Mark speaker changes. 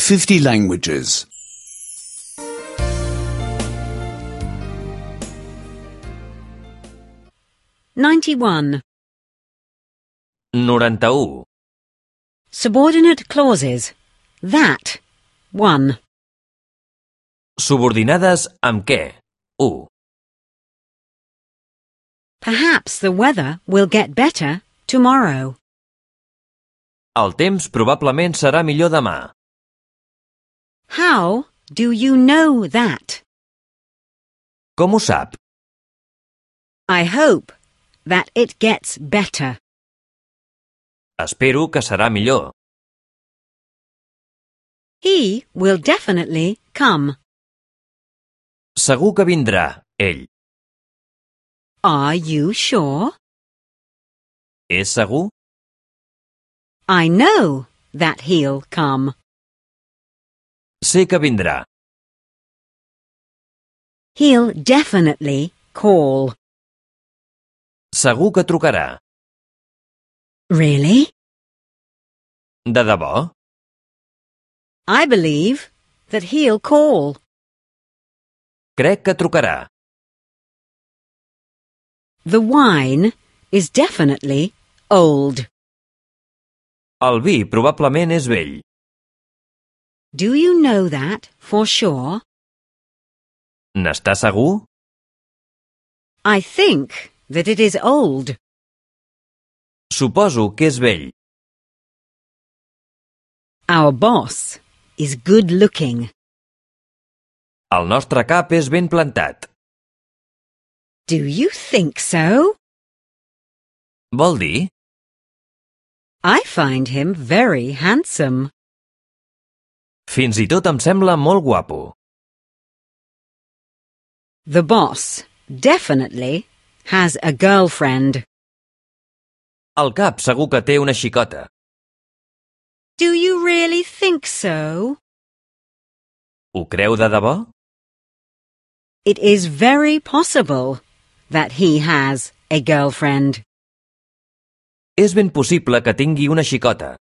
Speaker 1: 50 languages.
Speaker 2: 91.
Speaker 3: 91.
Speaker 2: Subordinate clauses. That. 1.
Speaker 3: Subordinades amb què? 1.
Speaker 2: Perhaps the weather will get better tomorrow.
Speaker 3: El temps probablement serà millor demà.
Speaker 2: How do you know that?
Speaker 3: Com ho sap?
Speaker 2: I hope that it gets better.
Speaker 3: Espero que serà millor.
Speaker 2: He will definitely come.
Speaker 3: Segur que vindrà, ell.
Speaker 2: Are you sure?
Speaker 3: És segur?
Speaker 2: I know that he'll come.
Speaker 3: Sé que vindrà.
Speaker 2: He'll definitely call.
Speaker 3: Segur que trucarà.
Speaker 2: Really?
Speaker 3: De debò?
Speaker 2: I believe that he'll call.
Speaker 3: Crec que trucarà.
Speaker 2: The wine is definitely old.
Speaker 3: El vi probablement és vell.
Speaker 2: Do you know that for sure?
Speaker 3: N'està segur?
Speaker 2: I think that it is old.
Speaker 3: Suposo que és vell.
Speaker 2: Our boss is good looking.
Speaker 3: El nostre cap és ben plantat.
Speaker 2: Do you think so?
Speaker 3: Vol dir?
Speaker 2: I find him very handsome.
Speaker 3: Fins i tot em sembla molt guapo.
Speaker 2: The boss definitely has a girlfriend.
Speaker 3: El cap segur que té una xicota.
Speaker 2: Do you really think so?
Speaker 3: Ho creu de debò?
Speaker 2: It is very possible that he has a girlfriend.
Speaker 3: És ben possible que tingui una xicota.